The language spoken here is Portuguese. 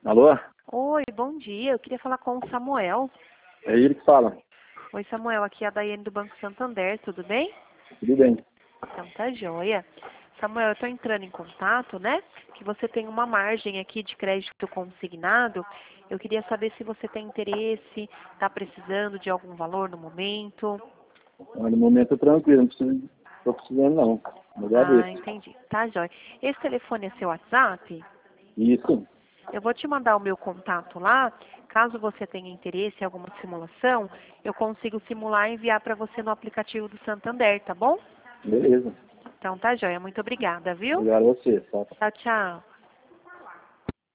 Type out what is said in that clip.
Alô? Oi, bom dia. Eu queria falar com o Samuel. É ele que fala. Oi, Samuel. Aqui é a Daiane do Banco Santander. Tudo bem? Tudo bem. Então tá joia. Samuel, eu estou entrando em contato, né? Que você tem uma margem aqui de crédito consignado. Eu queria saber se você tem interesse, está precisando de algum valor no momento. No momento tranquilo, não preciso, tô precisando não. Me Ah, agradeço. entendi. Tá joia. Esse telefone é seu WhatsApp? Isso. Eu vou te mandar o meu contato lá. Caso você tenha interesse em alguma simulação, eu consigo simular e enviar para você no aplicativo do Santander, tá bom? Beleza. Então tá joia. Muito obrigada, viu? Obrigado a você. Tá? Tchau, tchau.